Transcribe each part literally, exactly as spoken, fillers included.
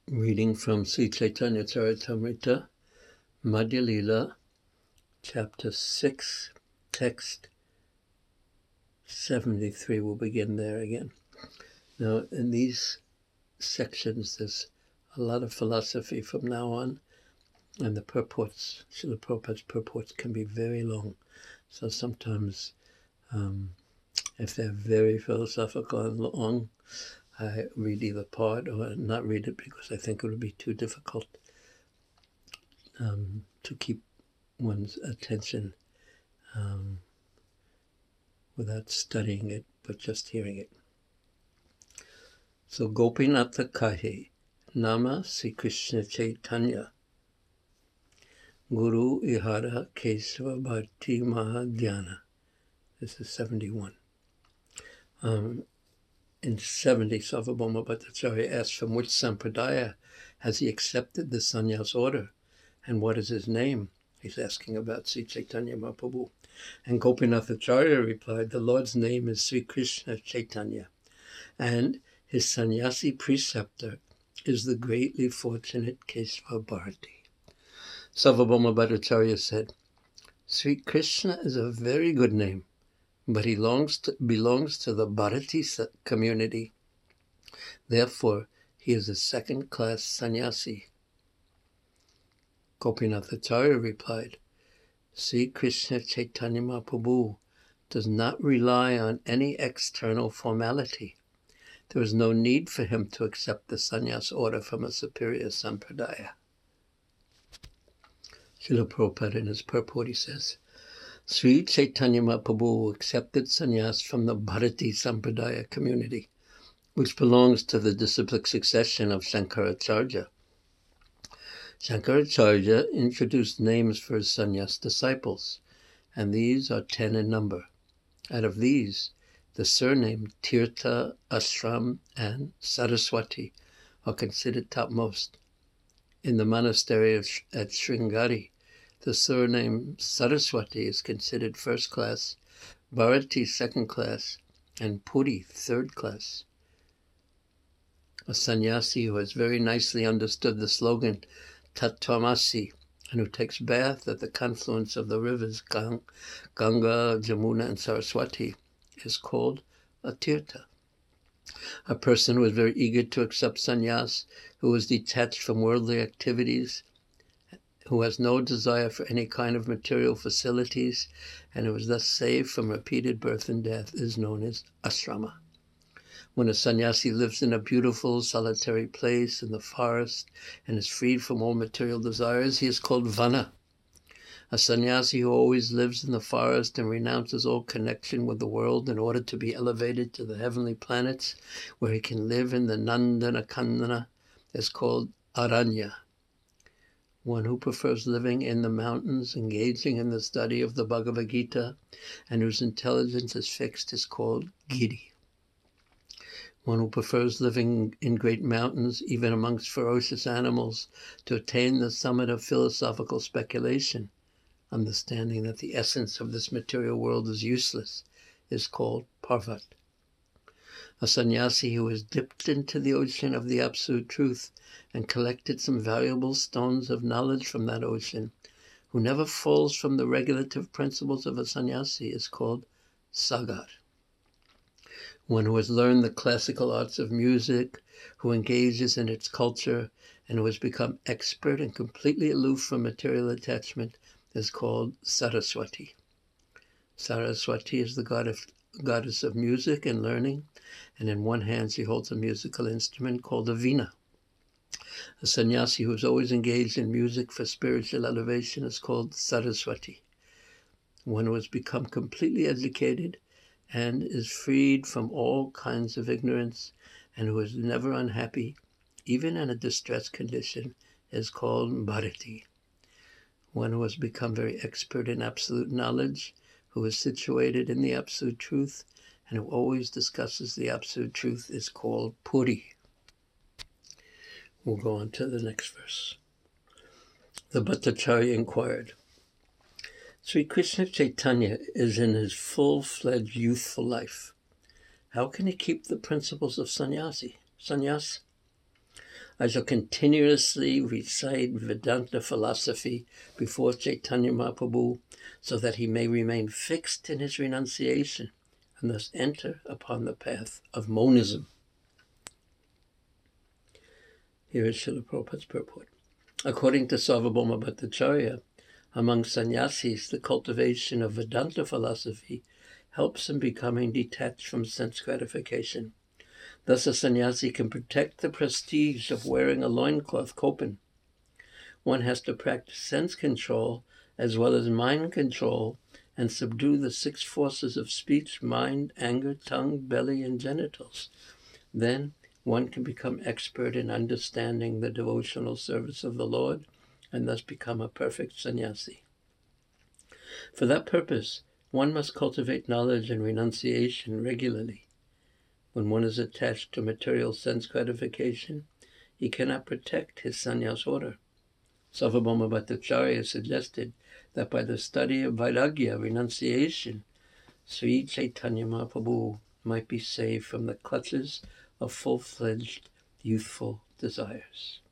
Reading from Sri Chaitanya Charitamrita, Madhya Lila, Chapter six, Text seventy-three. We'll begin there again. Now, in these sections, there's a lot of philosophy from now on, and the purports, Srila Prabhupada's purports can be very long. So sometimes, um, if they're very philosophical and long, I read either part or not read it because I think it would be too difficult um, to keep one's attention um, without studying it, but just hearing it. So Gopinatha Kahe, Nama Sri Krishna Chaitanya, Guru Ihara Kesava Bharti Mahadhyana. This is seventy-one. Um, in seventy, Sarvabhauma Bhattacharya asked from which sampradaya has he accepted the sannyas order, and what is his name? He's asking about Sri Chaitanya Mahaprabhu. And Gopinath Acharya replied, the Lord's name is Sri Krishna Chaitanya, and his sannyasi preceptor is the greatly fortunate Kesava Bharati. Sarvabhauma Bhattacharya said, Sri Krishna is a very good name, but he belongs to, belongs to the Bharati community. Therefore, he is a second-class sannyasi. Gopinath Acharya replied, Sri Krishna Chaitanya Mahaprabhu does not rely on any external formality. There is no need for him to accept the sannyas order from a superior sampradaya. Srila Prabhupada in his purport, he says, Sri Chaitanya Mahaprabhu accepted sannyas from the Bharati Sampradaya community, which belongs to the disciplic succession of Shankaracharya. Shankaracharya introduced names for his sannyas disciples, and these are ten in number. Out of these, the surname Tirtha, Ashram, and Saraswati are considered topmost. In the monastery of, at Sringari, the surname Saraswati is considered first class, Bharati second class, and Puri third class. A sannyasi who has very nicely understood the slogan Tattvamasi and who takes bath at the confluence of the rivers Ganga, Jamuna, and Saraswati is called a Tirtha. A person who is very eager to accept sannyas, who is detached from worldly activities, who has no desire for any kind of material facilities, and who is thus saved from repeated birth and death, is known as ashrama. When a sannyasi lives in a beautiful, solitary place in the forest and is freed from all material desires, he is called vana. A sannyasi who always lives in the forest and renounces all connection with the world in order to be elevated to the heavenly planets, where he can live in the Nandana Kandana, is called aranya. One who prefers living in the mountains, engaging in the study of the Bhagavad Gita, and whose intelligence is fixed is called Giri. One who prefers living in great mountains, even amongst ferocious animals, to attain the summit of philosophical speculation, understanding that the essence of this material world is useless, is called Parvat. A sannyasi who has dipped into the ocean of the absolute truth and collected some valuable stones of knowledge from that ocean, who never falls from the regulative principles of a sannyasi, is called Sagar. One who has learned the classical arts of music, who engages in its culture, and who has become expert and completely aloof from material attachment, is called Saraswati. Saraswati is the god of, goddess of music and learning, and in one hand she holds a musical instrument called a veena. A sannyasi who is always engaged in music for spiritual elevation is called Saraswati. One who has become completely educated and is freed from all kinds of ignorance and who is never unhappy, even in a distressed condition, is called Bharati. One who has become very expert in absolute knowledge, who is situated in the absolute truth, and who always discusses the absolute truth is called Puri. We'll go on to the next verse. The Bhattacharya inquired, Sri Krishna Chaitanya is in his full-fledged youthful life. How can he keep the principles of sannyasi, sannyas? I shall continuously recite Vedanta philosophy before Chaitanya Mahaprabhu so that he may remain fixed in his renunciation and thus enter upon the path of monism. Here is Srila Prabhupada's purport. According to Sarvabhauma Bhattacharya, among sannyasis, the cultivation of Vedanta philosophy helps in becoming detached from sense gratification. Thus a sannyasi can protect the prestige of wearing a loincloth kopan. One has to practice sense control as well as mind control and subdue the six forces of speech, mind, anger, tongue, belly, and genitals. Then one can become expert in understanding the devotional service of the Lord and thus become a perfect sannyasi. For that purpose, one must cultivate knowledge and renunciation regularly. When one is attached to material sense gratification, he cannot protect his sannyas order. Sarvabhauma Bhattacharya suggested that by the study of Vairagya, renunciation, Sri Chaitanya Mahaprabhu might be saved from the clutches of full-fledged youthful desires.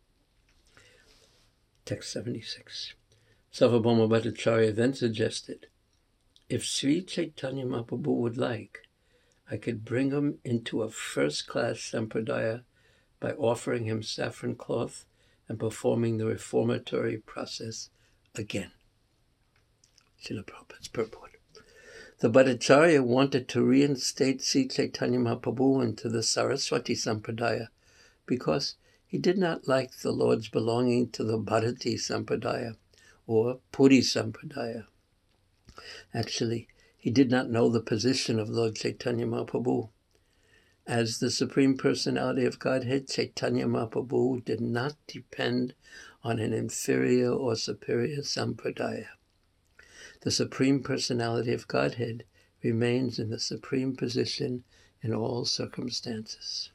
Text seventy-six. Sarvabhauma Bhattacharya then suggested, if Sri Chaitanya Mahaprabhu would like, I could bring him into a first-class sampradaya by offering him saffron cloth and performing the reformatory process again. Srila Prabhupada's purport. The Bhattacharya wanted to reinstate Sri Chaitanya Mahaprabhu into the Saraswati Sampradaya because he did not like the Lord's belonging to the Bharati Sampradaya or Puri Sampradaya. Actually, he did not know the position of Lord Chaitanya Mahaprabhu. As the Supreme Personality of Godhead, Chaitanya Mahaprabhu did not depend on an inferior or superior sampradaya. The Supreme Personality of Godhead remains in the supreme position in all circumstances.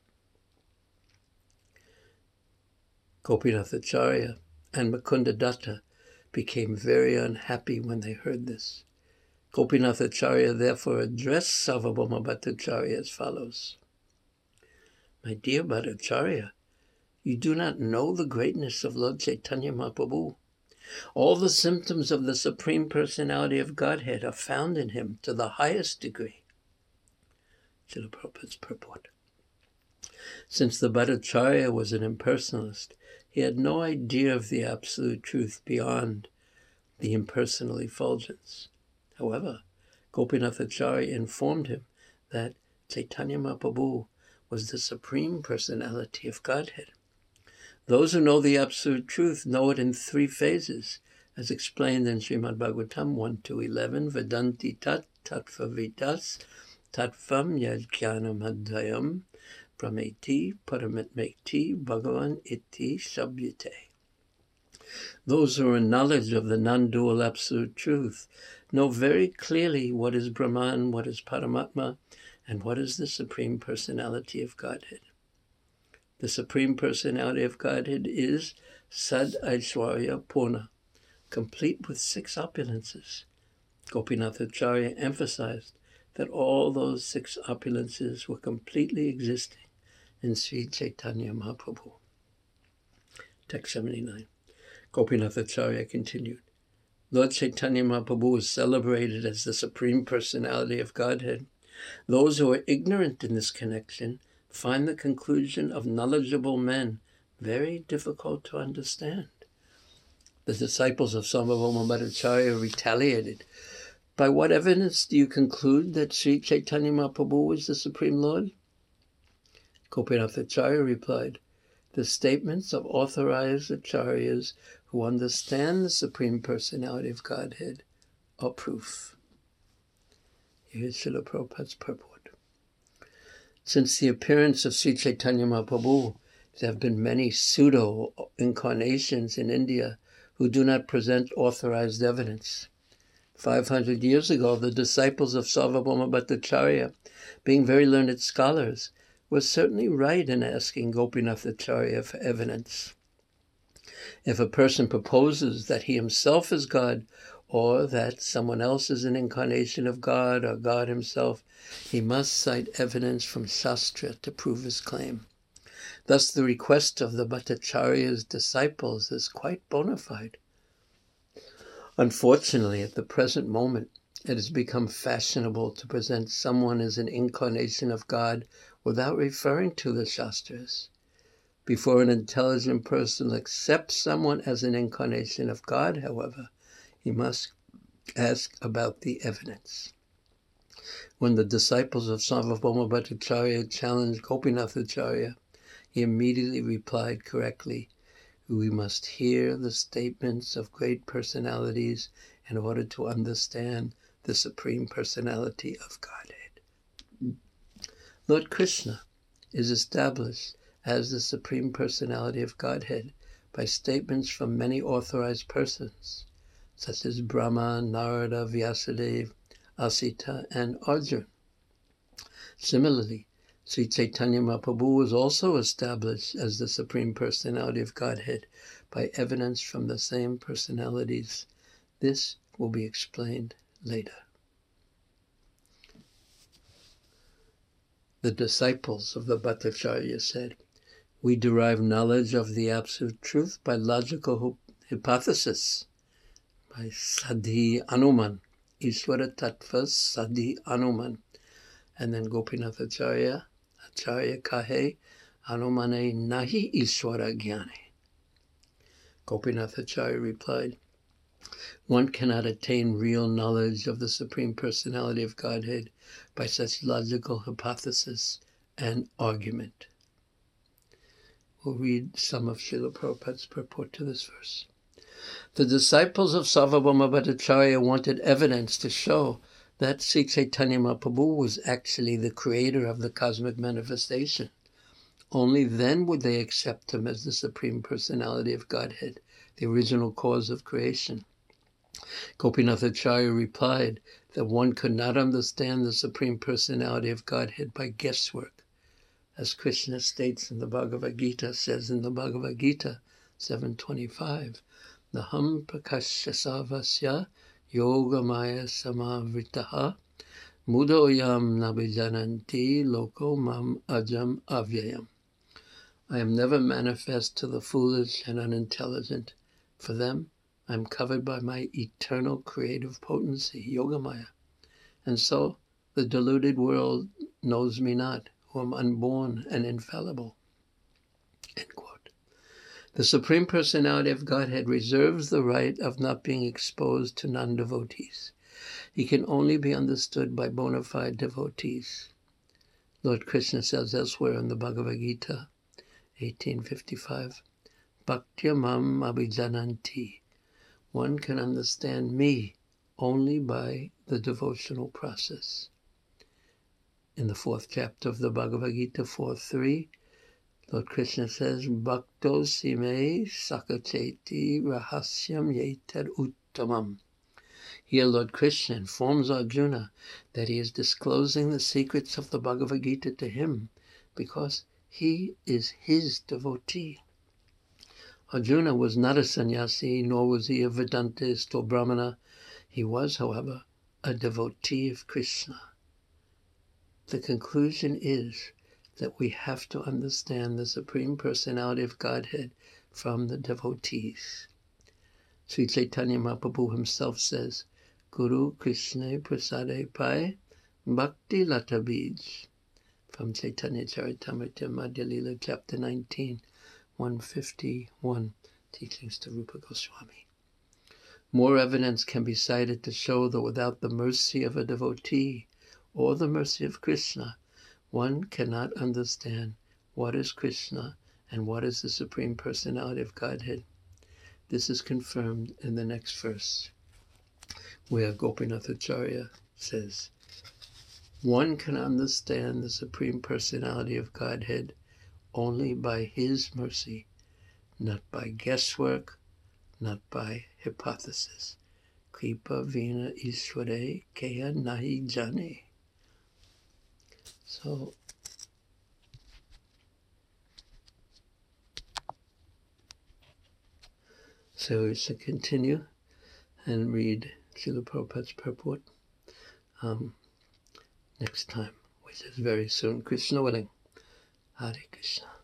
Gopinathacharya and Mukundadatta became very unhappy when they heard this. Gopinathacharya therefore addressed Sarvabhauma Bhattacharya as follows. My dear Bhattacharya, you do not know the greatness of Lord Chaitanya Mahaprabhu. All the symptoms of the Supreme Personality of Godhead are found in him to the highest degree. Srila Prabhupada's purport. Since the Bhattacharya was an impersonalist, he had no idea of the absolute truth beyond the impersonal effulgence. However, Gopinathacharya informed him that Chaitanya Mahaprabhu was the Supreme Personality of Godhead. Those who know the absolute truth know it in three phases, as explained in Srimad Bhagavatam one to eleven, Vedanti tat tattvavitas tattvam yajnanam adhyayam prameti paramitmeti bhagavan iti sabhyate. Those who are in knowledge of the non-dual absolute truth know very clearly what is Brahman, what is Paramatma, and what is the Supreme Personality of Godhead. The Supreme Personality of Godhead is Sad Aishwarya Purna, complete with six opulences. Gopinathacharya emphasized that all those six opulences were completely existing in Sri Chaitanya Mahaprabhu. Text seventy-nine. Gopinathacharya continued, Lord Chaitanya Mahaprabhu is celebrated as the Supreme Personality of Godhead. Those who are ignorant in this connection find the conclusion of knowledgeable men very difficult to understand. The disciples of Sarvabhauma Bhattacharya retaliated. By what evidence do you conclude that Sri Chaitanya Mahaprabhu is the Supreme Lord? Gopinathacharya replied, the statements of authorized acharyas who understand the Supreme Personality of Godhead are proof. Here is Srila Prabhupada's purport. Since the appearance of Sri Chaitanya Mahaprabhu, there have been many pseudo-incarnations in India who do not present authorized evidence. Five hundred years ago, the disciples of Sarvabhauma Bhattacharya, being very learned scholars, were certainly right in asking Gopinathacharya for evidence. If a person proposes that he himself is God, or that someone else is an incarnation of God or God himself, he must cite evidence from Shastra to prove his claim. Thus the request of the Bhattacharya's disciples is quite bona fide. Unfortunately, at the present moment, it has become fashionable to present someone as an incarnation of God without referring to the Shastras. Before an intelligent person accepts someone as an incarnation of God, however, he must ask about the evidence. When the disciples of Sarvabhauma Bhattacharya challenged Gopinathacharya, he immediately replied correctly, "We must hear the statements of great personalities in order to understand the Supreme Personality of Godhead." Lord Krishna is established as the Supreme Personality of Godhead by statements from many authorized persons, such as Brahma, Narada, Vyasadeva, Asita, and Arjuna. Similarly, Sri Chaitanya Mahaprabhu was also established as the Supreme Personality of Godhead by evidence from the same personalities. This will be explained later. The disciples of the Bhattacharya said, "We derive knowledge of the Absolute Truth by logical hypothesis, by Sadhi Anuman, Ishvara Tattva Sadhi Anuman." And then Gopinathacharya, Acharya Kahe, Anumane Nahi Ishvara Jnane. Gopinathacharya replied, "One cannot attain real knowledge of the Supreme Personality of Godhead by such logical hypothesis and argument." We'll read some of Srila Prabhupada's purport to this verse. The disciples of Sarvabhauma Bhattacharya wanted evidence to show that Sri Chaitanya Mahaprabhu was actually the creator of the cosmic manifestation. Only then would they accept him as the Supreme Personality of Godhead, the original cause of creation. Gopinathacharya replied that one could not understand the Supreme Personality of Godhead by guesswork. As Krishna states in the Bhagavad Gita, says in the Bhagavad Gita seven twenty-five, Naham prakashasavasya yogamaya samavritaha mudoyam nabijananti loko mam ajam avyayam. I am never manifest to the foolish and unintelligent. For them, I am covered by my eternal creative potency, Yogamaya. And so, the deluded world knows me not, who am unborn and infallible. End quote. The Supreme Personality of Godhead reserves the right of not being exposed to non-devotees. He can only be understood by bona fide devotees. Lord Krishna says elsewhere in the Bhagavad Gita, eighteen fifty-five, Bhaktya mam abhijananti. One can understand me only by the devotional process. In the fourth chapter of the Bhagavad Gita, four three, Lord Krishna says, Bhakto sime sakacheti rahasyam yeter uttamam. Here Lord Krishna informs Arjuna that he is disclosing the secrets of the Bhagavad Gita to him because he is his devotee. Arjuna was not a sannyasi, nor was he a Vedantist or Brahmana. He was, however, a devotee of Krishna. The conclusion is that we have to understand the Supreme Personality of Godhead from the devotees. Sri Chaitanya Mahaprabhu himself says, Guru Krishna Prasade Pai Bhakti Lata Bij. From Chaitanya Charitamrita Madhya Lila, chapter nineteen, one fifty-one, teachings to Rupa Goswami. More evidence can be cited to show that without the mercy of a devotee or the mercy of Krishna, one cannot understand what is Krishna and what is the Supreme Personality of Godhead. This is confirmed in the next verse, where Gopinathacharya says, one can understand the Supreme Personality of Godhead only by His mercy, not by guesswork, not by hypothesis. Kripa vina Ishware kaya nahi jane. So, so we should continue and read Srila Prabhupada's purport um, next time, which is very soon. Krishna willing. Hare Krishna.